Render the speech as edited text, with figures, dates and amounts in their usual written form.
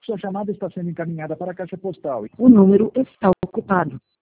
Sua chamada está sendo encaminhada para a caixa postal. O número está ocupado.